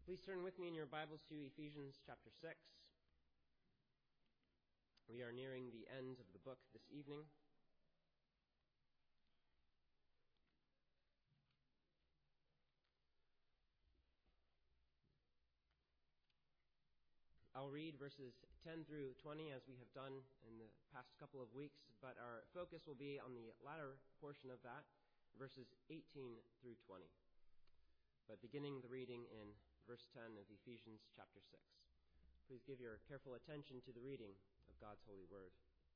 Please turn with me in your Bibles to Ephesians chapter 6. We are nearing the end of the book this evening. I'll read verses 10 through 20 as we have done in the past couple of weeks, but our focus will be on the latter portion of that, verses 18 through 20. But beginning the reading in verse 10 of Ephesians chapter 6. Please give your careful attention to the reading of God's holy word.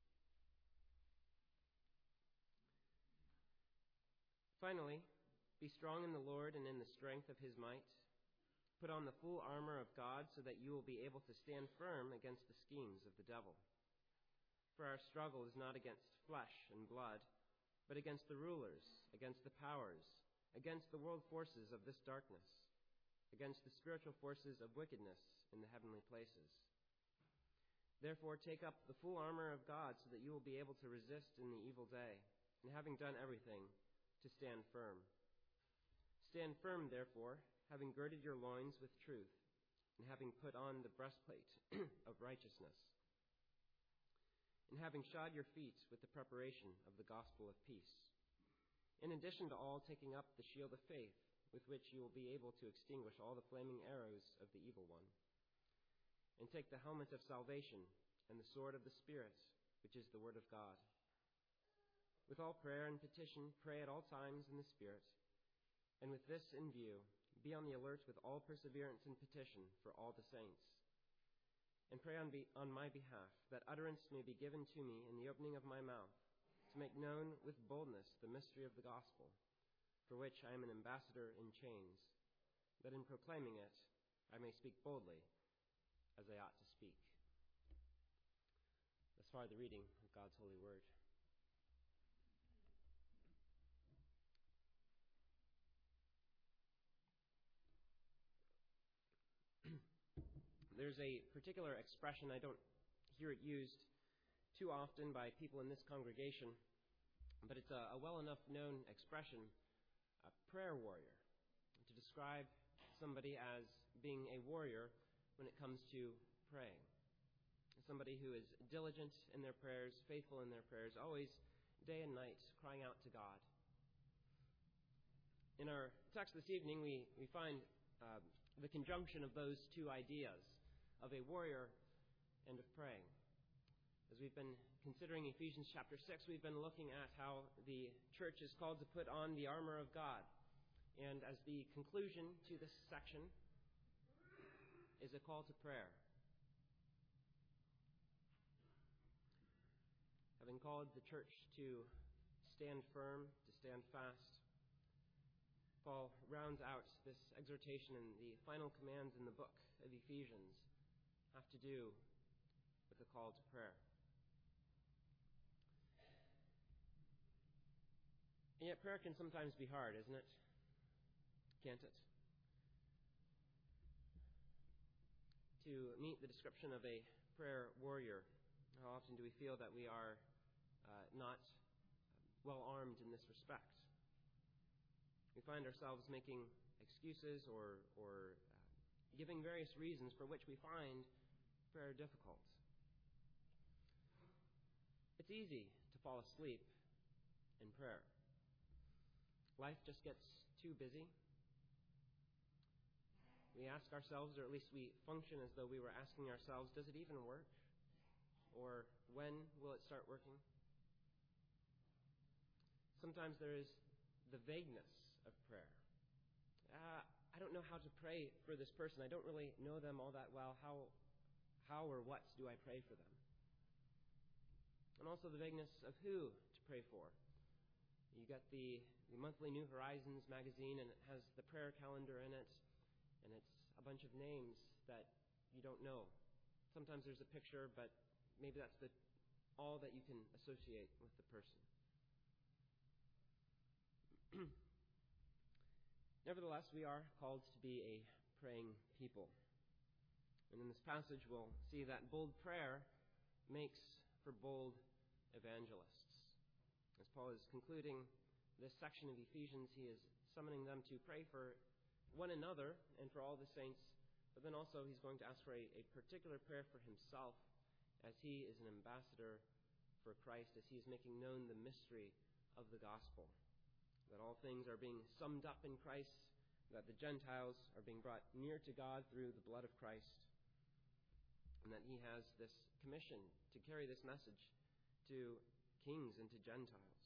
Finally, be strong in the Lord and in the strength of his might. Put on the full armor of God so that you will be able to stand firm against the schemes of the devil. For our struggle is not against flesh and blood, but against the rulers, against the powers, against the world forces of this darkness, against the spiritual forces of wickedness in the heavenly places. Therefore, take up the full armor of God so that you will be able to resist in the evil day, and having done everything, to stand firm. Stand firm, therefore, having girded your loins with truth, and having put on the breastplate of righteousness, and having shod your feet with the preparation of the gospel of peace. In addition to all, taking up the shield of faith, with which you will be able to extinguish all the flaming arrows of the evil one. And take the helmet of salvation and the sword of the Spirit, which is the word of God. With all prayer and petition, pray at all times in the Spirit. And with this in view, be on the alert with all perseverance and petition for all the saints. And pray on my behalf, that utterance may be given to me in the opening of my mouth, to make known with boldness the mystery of the gospel, for which I am an ambassador in chains, that in proclaiming it I may speak boldly as I ought to speak. Thus far the reading of God's holy word. There's a particular expression, I don't hear it used too often by people in this congregation, but it's a well enough known expression, a prayer warrior, to describe somebody as being a warrior when it comes to praying. Somebody who is diligent in their prayers, faithful in their prayers, always day and night crying out to God. In our text this evening, we find the conjunction of those two ideas, of a warrior and of praying. As we've been considering Ephesians chapter 6, we've been looking at how the church is called to put on the armor of God. And as the conclusion to this section is a call to prayer. Having called the church to stand firm, to stand fast, Paul rounds out this exhortation, and the final commands in the book of Ephesians have to do with the call to prayer. And yet prayer can sometimes be hard, isn't it? Can't it? To meet the description of a prayer warrior, how often do we feel that we are not well armed in this respect? We find ourselves making excuses or giving various reasons for which we find prayer difficult. It's easy to fall asleep in prayer. Life just gets too busy. We ask ourselves, or at least we function as though we were asking ourselves, does it even work? Or when will it start working? Sometimes there is the vagueness of prayer. I don't know how to pray for this person. I don't really know them all that well. How or what do I pray for them? And also the vagueness of who to pray for. You got the monthly New Horizons magazine, and it has the prayer calendar in it, and it's a bunch of names that you don't know. Sometimes there's a picture, but maybe that's all that you can associate with the person. Nevertheless, we are called to be a praying people. And in this passage, we'll see that bold prayer makes for bold evangelists. As Paul is concluding this section of Ephesians, he is summoning them to pray for one another and for all the saints But then also he's going to ask for a particular prayer for himself as he is an ambassador for Christ, as he is making known the mystery of the gospel, that all things are being summed up in Christ, that the Gentiles are being brought near to God through the blood of Christ, and that he has this commission to carry this message to kings and to Gentiles.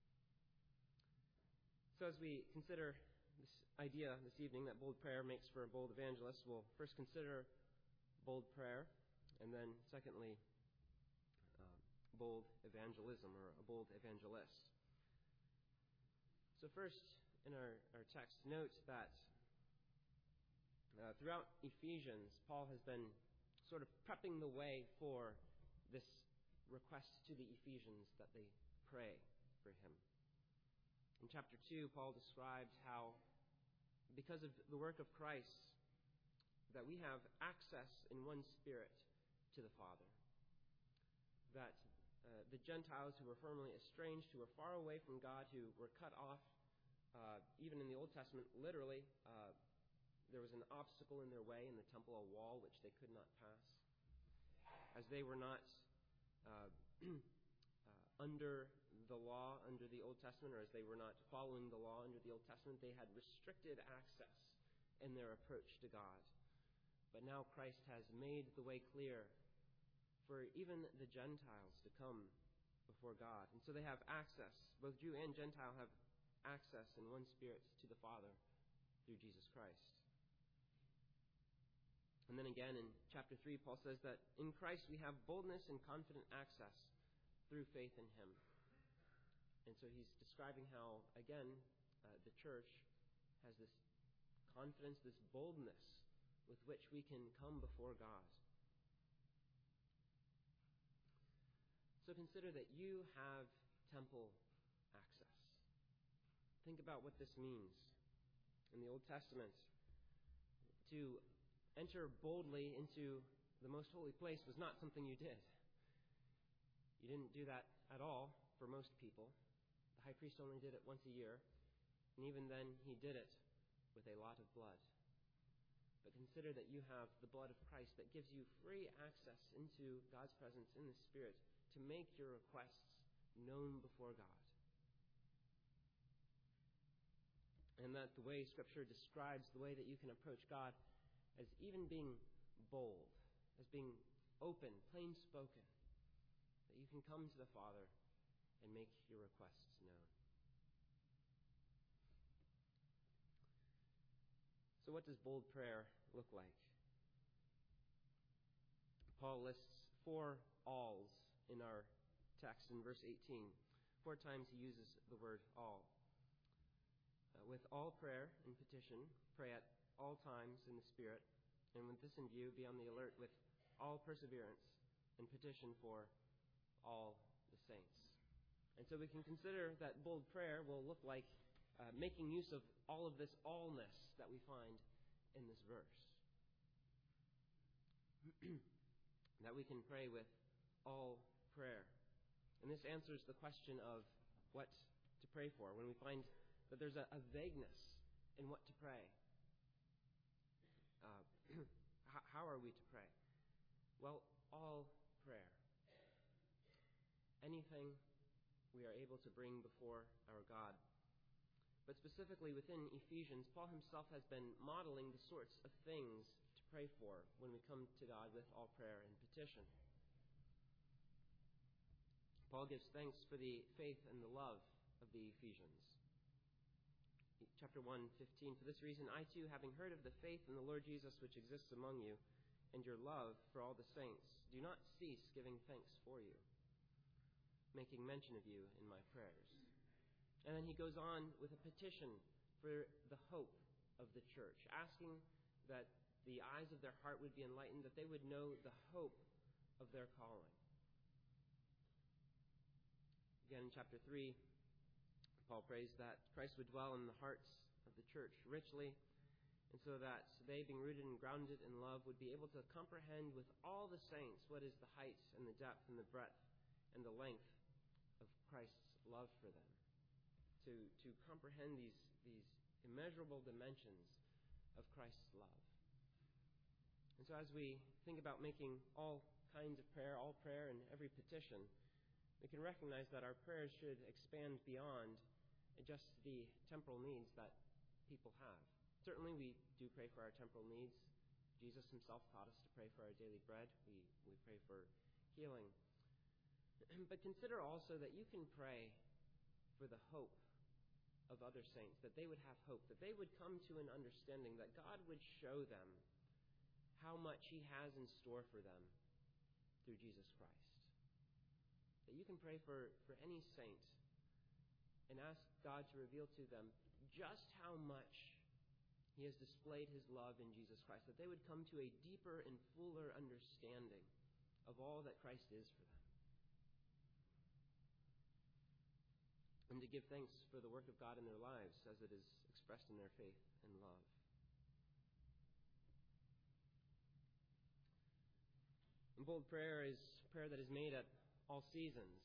So as we consider this idea this evening that bold prayer makes for bold evangelists, we'll first consider bold prayer, and then secondly, bold evangelism, or a bold evangelist. So first, in our text, note that throughout Ephesians, Paul has been sort of prepping the way for this request to the Ephesians that they pray for him. In chapter 2, Paul describes how, because of the work of Christ, that we have access in one Spirit to the Father. That the Gentiles who were formerly estranged, who were far away from God, who were cut off, even in the Old Testament, literally, there was an obstacle in their way in the temple, a wall which they could not pass. As they were not under the law, under the Old Testament, or as they were not following the law under the Old Testament, they had restricted access in their approach to God. But now Christ has made the way clear for even the Gentiles to come before God. And so they have access, both Jew and Gentile have access in one Spirit to the Father through Jesus Christ. And then again in chapter 3, Paul says that in Christ we have boldness and confident access through faith in him. And so he's describing how, again, the church has this confidence, this boldness with which we can come before God. So consider that you have temple access. Think about what this means. In the Old Testament, to enter boldly into the most holy place was not something you did. You didn't do that at all for most people. The high priest only did it once a year, and even then he did it with a lot of blood. But consider that you have the blood of Christ that gives you free access into God's presence in the Spirit to make your requests known before God. And that the way Scripture describes the way that you can approach God as even being bold, as being open, plain spoken, that you can come to the Father and make your requests known. So what does bold prayer look like? Paul lists 4 alls in our text in verse 18. 4 times he uses the word all. With all prayer and petition, pray at all times in the Spirit, and with this in view, be on the alert with all perseverance and petition for all the saints. And so we can consider that bold prayer will look like making use of all of this allness that we find in this verse. That we can pray with all prayer. And this answers the question of what to pray for. When we find that there's a vagueness in what to pray. How are we to pray? Well, all prayer. Anything we are able to bring before our God. But specifically within Ephesians, Paul himself has been modeling the sorts of things to pray for when we come to God with all prayer and petition. Paul gives thanks for the faith and the love of the Ephesians. Chapter 1:15, for this reason I too, having heard of the faith in the Lord Jesus which exists among you, and your love for all the saints, do not cease giving thanks for you, making mention of you in my prayers. And then he goes on with a petition for the hope of the church, asking that the eyes of their heart would be enlightened, that they would know the hope of their calling. Again, in chapter 3, Paul prays that Christ would dwell in the hearts of the church richly, and so that they, being rooted and grounded in love, would be able to comprehend with all the saints what is the height and the depth and the breadth and the length of Christ's love for them. To comprehend these immeasurable dimensions of Christ's love. And so as we think about making all kinds of prayer, all prayer and every petition, we can recognize that our prayers should expand beyond just the temporal needs that people have. Certainly we do pray for our temporal needs. Jesus himself taught us to pray for our daily bread. We pray for healing. But consider also that you can pray for the hope of other saints, that they would have hope, that they would come to an understanding, that God would show them how much he has in store for them through Jesus Christ. That you can pray for any saint and ask God to reveal to them just how much he has displayed his love in Jesus Christ, that they would come to a deeper and fuller understanding of all that Christ is for them. And to give thanks for the work of God in their lives as it is expressed in their faith and love. And bold prayer is prayer that is made at all seasons.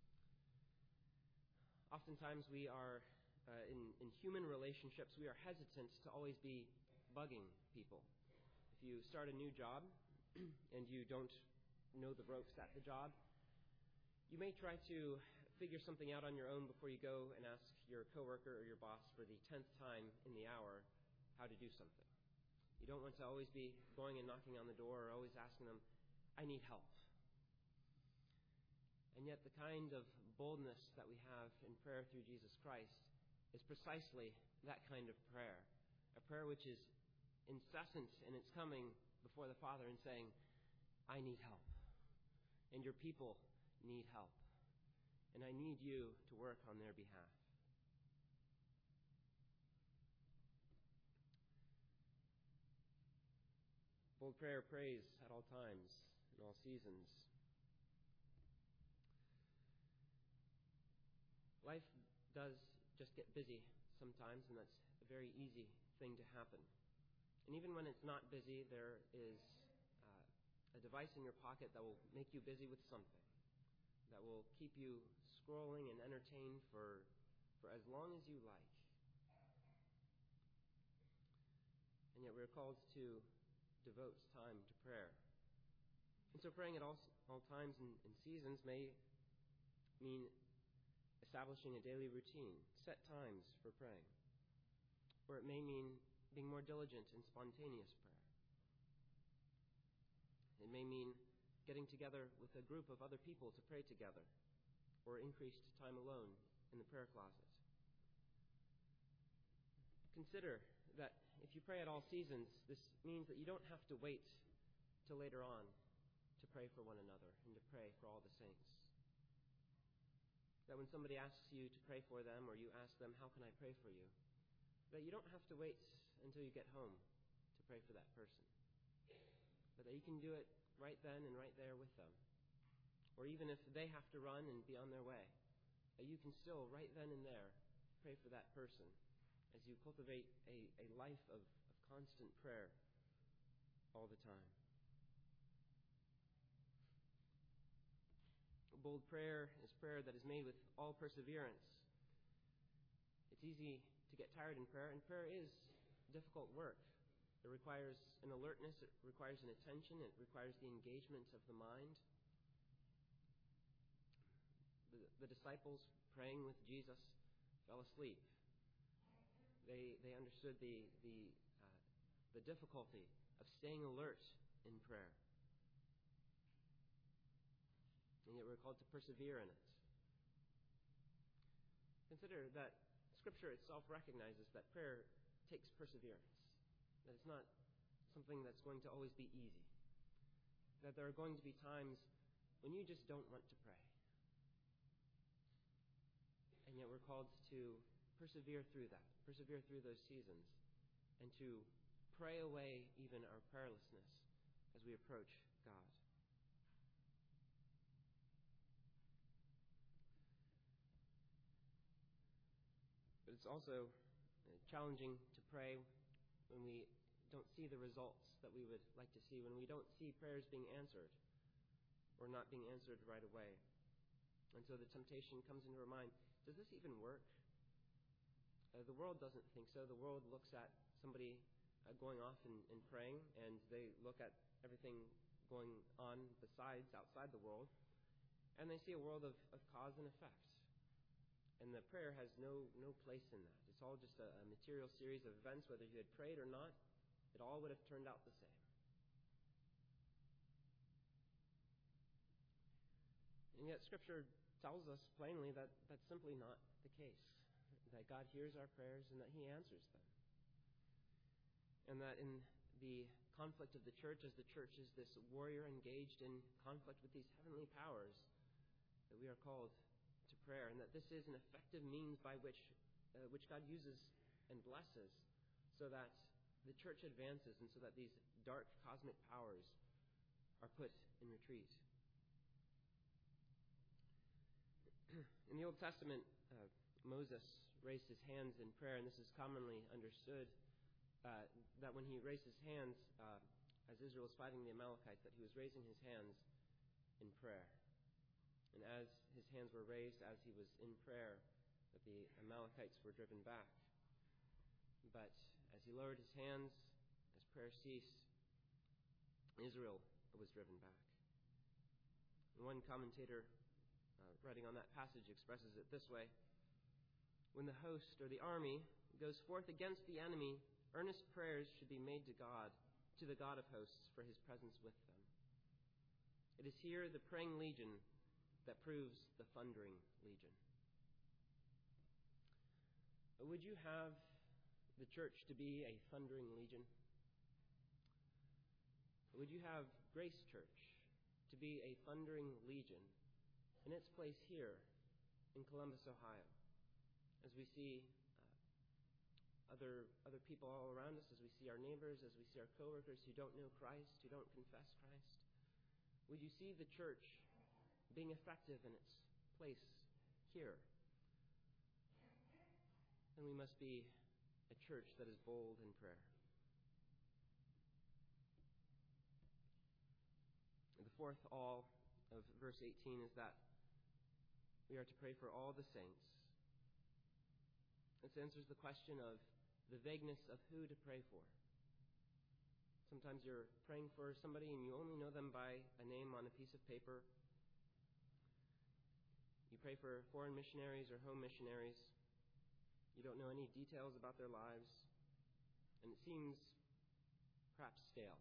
Oftentimes we are, in human relationships, we are hesitant to always be bugging people. If you start a new job and you don't know the ropes at the job, you may try to figure something out on your own before you go and ask your coworker or your boss for the 10th time in the hour how to do something. You don't want to always be going and knocking on the door or always asking them, I need help. And yet the kind of boldness that we have in prayer through Jesus Christ is precisely that kind of prayer. A prayer which is incessant in its coming before the Father and saying, I need help. And your people need help. And I need you to work on their behalf. Bold prayer prays at all times, in all seasons. Life does just get busy sometimes, and that's a very easy thing to happen. And even when it's not busy, there is a device in your pocket that will make you busy with something, that will keep you scrolling and entertained for as long as you like. And yet we're called to devote time to prayer. And so praying at all times and seasons may mean establishing a daily routine, set times for praying. Or it may mean being more diligent in spontaneous prayer. It may mean getting together with a group of other people to pray together, or increased time alone in the prayer closet. Consider that if you pray at all seasons, this means that you don't have to wait till later on to pray for one another and to pray for all the saints. That when somebody asks you to pray for them, or you ask them, how can I pray for you? That you don't have to wait until you get home to pray for that person. But that you can do it right then and right there with them. Or even if they have to run and be on their way, that you can still, right then and there, pray for that person as you cultivate a life of constant prayer all the time. Bold prayer is prayer that is made with all perseverance. It's easy to get tired in prayer, and prayer is difficult work. It requires an alertness, it requires an attention, it requires the engagement of the mind. The disciples praying with Jesus fell asleep. They understood the difficulty of staying alert in prayer. And yet we're called to persevere in it. Consider that Scripture itself recognizes that prayer takes perseverance. That it's not something that's going to always be easy. That there are going to be times when you just don't want to pray. And yet we're called to persevere through that, persevere through those seasons, and to pray away even our prayerlessness as we approach God. But it's also challenging to pray when we don't see the results that we would like to see, when we don't see prayers being answered or not being answered right away. And so the temptation comes into our mind, does this even work? The world doesn't think so. The world looks at somebody going off and praying, and they look at everything going on besides, outside the world, and they see a world of cause and effect. And the prayer has no place in that. It's all just a material series of events. Whether you had prayed or not, it all would have turned out the same. And yet Scripture tells us plainly that that's simply not the case. That God hears our prayers and that He answers them. And that in the conflict of the church, as the church is this warrior engaged in conflict with these heavenly powers, that we are called to prayer, and that this is an effective means by which God uses and blesses, so that the church advances and so that these dark cosmic powers are put in retreat. In the Old Testament, Moses raised his hands in prayer, and this is commonly understood that when he raised his hands as Israel was fighting the Amalekites, that he was raising his hands in prayer. And as his hands were raised, as he was in prayer, that the Amalekites were driven back. But as he lowered his hands, as prayer ceased, Israel was driven back. And one commentator writing on that passage expresses it this way: when the host or the army goes forth against the enemy, earnest prayers should be made to God, to the God of hosts, for His presence with them. It is here the praying legion that proves the thundering legion. Would you have the church to be a thundering legion? Would you have Grace Church to be a thundering legion in its place here in Columbus, Ohio, as we see other people all around us, as we see our neighbors, as we see our coworkers who don't know Christ, who don't confess Christ? Would you see the church being effective in its place here? Then we must be a church that is bold in prayer. And the fourth all of verse 18 is that we are to pray for all the saints. This answers the question of the vagueness of who to pray for. Sometimes you're praying for somebody and you only know them by a name on a piece of paper. You pray for foreign missionaries or home missionaries. You don't know any details about their lives, and it seems perhaps stale.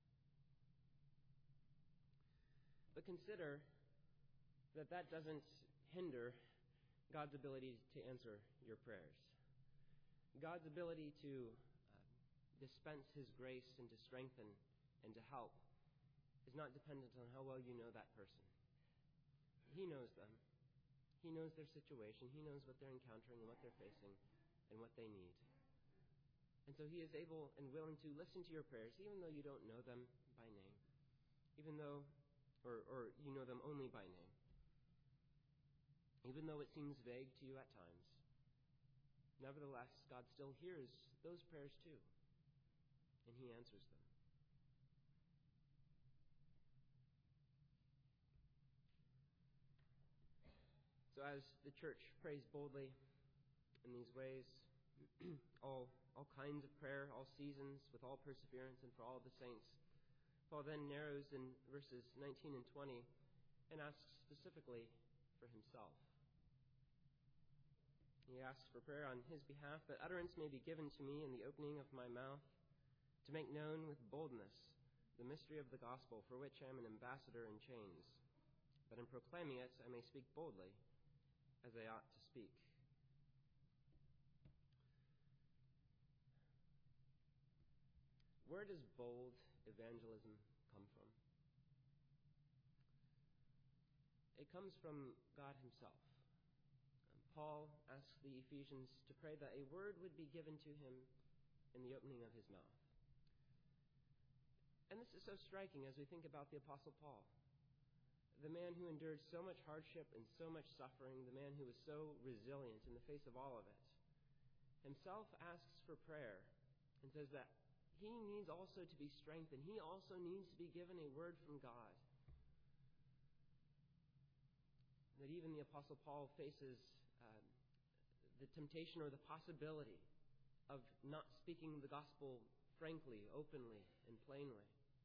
But consider that doesn't hinder God's ability to answer your prayers. God's ability to dispense His grace and to strengthen and to help is not dependent on how well you know that person. He knows them. He knows their situation. He knows what they're encountering and what they're facing and what they need. And so He is able and willing to listen to your prayers, even though you don't know them by name, even though, or you know them only by name, even though it seems vague to you at times. Nevertheless, God still hears those prayers too, and He answers them. So as the church prays boldly in these ways, all kinds of prayer, all seasons, with all perseverance, and for all the saints, Paul then narrows in verses 19 and 20 and asks specifically for himself. He asks for prayer on his behalf, that utterance may be given to me in the opening of my mouth, to make known with boldness the mystery of the gospel, for which I am an ambassador in chains, that in proclaiming it I may speak boldly, as I ought to speak. Where does bold evangelism come from? It comes from God Himself. Paul asks the Ephesians to pray that a word would be given to him in the opening of his mouth. And this is so striking as we think about the Apostle Paul, the man who endured so much hardship and so much suffering, the man who was so resilient in the face of all of it, himself asks for prayer and says that he needs also to be strengthened. He also needs to be given a word from God. That even the Apostle Paul faces the temptation or the possibility of not speaking the gospel frankly, openly, and plainly.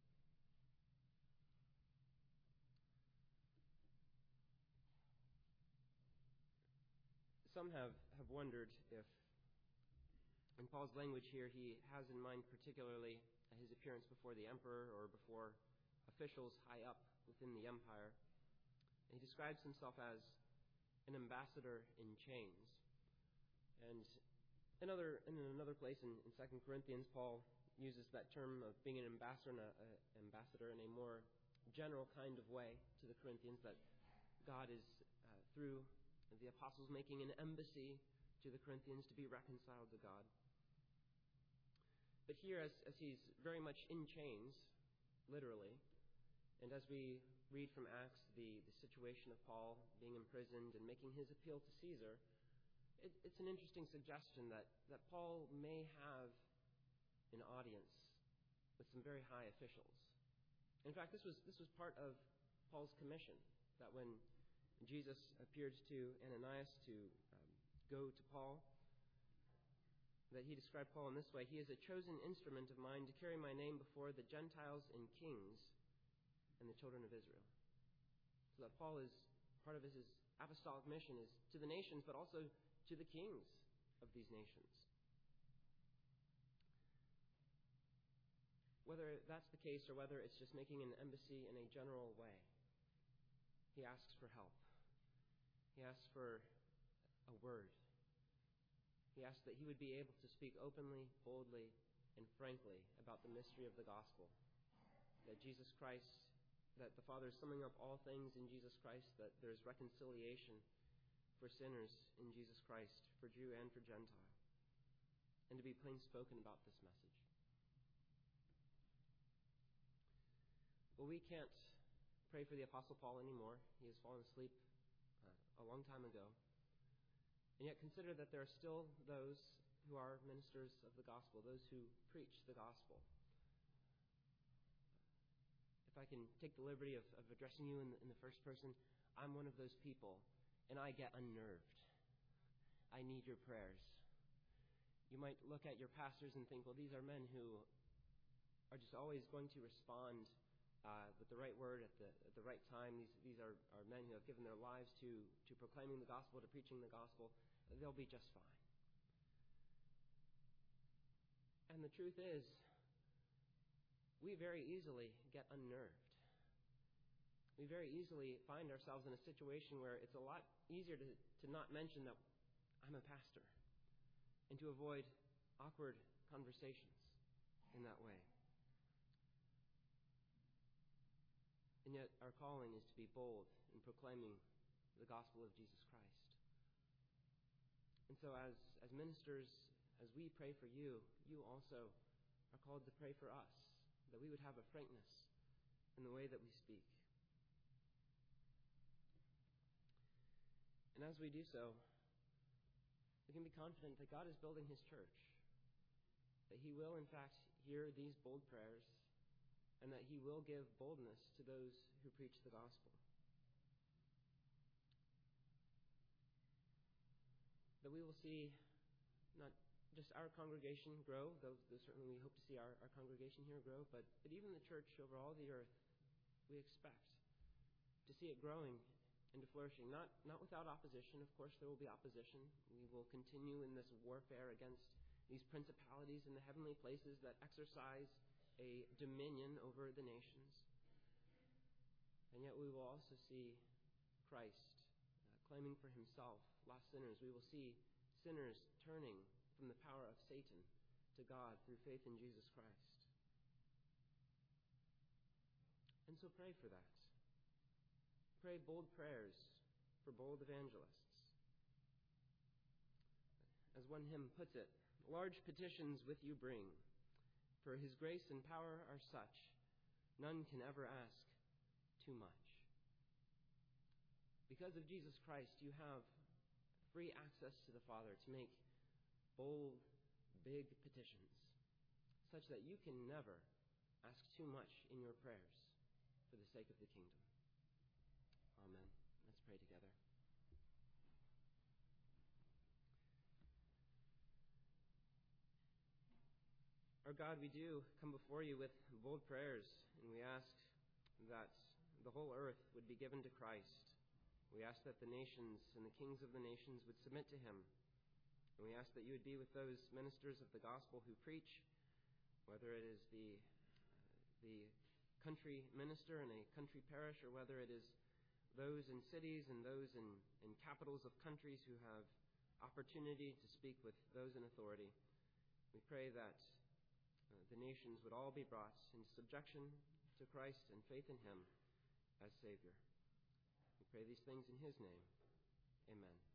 Some have wondered if, in Paul's language here, he has in mind particularly his appearance before the emperor or before officials high up within the empire. And he describes himself as an ambassador in chains. And in another place in 2 Corinthians, Paul uses that term of being an ambassador in a more general kind of way to the Corinthians, that God is, through the apostles, making an embassy to the Corinthians to be reconciled to God. But here, as he's very much in chains, literally, and as we read from Acts the situation of Paul being imprisoned and making his appeal to Caesar, it's an interesting suggestion that Paul may have an audience with some very high officials. In fact, this was part of Paul's commission, that when Jesus appeared to Ananias to go to Paul, that he described Paul in this way: "He is a chosen instrument of mine to carry my name before the Gentiles and kings and the children of Israel." So that Paul is, part of his apostolic mission is to the nations, but also to the kings of these nations. Whether that's the case or whether it's just making an embassy in a general way, he asks for help. He asks for a word. He asks that he would be able to speak openly, boldly, and frankly about the mystery of the gospel. That Jesus Christ, that the Father is summing up all things in Jesus Christ, that there is reconciliation for sinners in Jesus Christ, for Jew and for Gentile, and to be plain spoken about this message. Well, we can't pray for the Apostle Paul anymore. He has fallen asleep a long time ago. And yet consider that there are still those who are ministers of the gospel, those who preach the gospel. If I can take the liberty of addressing you in the first person, I'm one of those people, and I get unnerved. I need your prayers. You might look at your pastors and think, well, these are men who are just always going to respond with the right word at the right time. These are men who have given their lives to proclaiming the gospel, to preaching the gospel. They'll be just fine. And the truth is, we very easily get unnerved. We very easily find ourselves in a situation where it's a lot easier to not mention that I'm a pastor and to avoid awkward conversations in that way. And yet our calling is to be bold in proclaiming the gospel of Jesus Christ. And so as ministers, as we pray for you, you also are called to pray for us, that we would have a frankness in the way that we speak. And as we do so, we can be confident that God is building His church, that He will, in fact, hear these bold prayers, and that He will give boldness to those who preach the gospel. That we will see not just our congregation grow, though certainly we hope to see our congregation here grow, but even the church over all the earth, we expect to see it growing and to flourishing, not without opposition. Of course, there will be opposition. We will continue in this warfare against these principalities in the heavenly places that exercise a dominion over the nations. And yet we will also see Christ claiming for Himself lost sinners. We will see sinners turning from the power of Satan to God through faith in Jesus Christ. And so pray for that. Pray bold prayers for bold evangelists. As one hymn puts it, large petitions with you bring, for His grace and power are such, none can ever ask too much. Because of Jesus Christ, you have free access to the Father to make bold, big petitions, such that you can never ask too much in your prayers for the sake of the kingdom. Amen. Let's pray together. Our Our God, we do come before you with bold prayers, and we ask that the whole earth would be given to Christ. We ask that the nations and the kings of the nations would submit to him. And we ask that you would be with those ministers of the gospel who preach, whether it is the country minister in a country parish, or whether it is those in cities and those in capitals of countries who have opportunity to speak with those in authority. We pray that the nations would all be brought into subjection to Christ and faith in him as Savior. We pray these things in his name. Amen.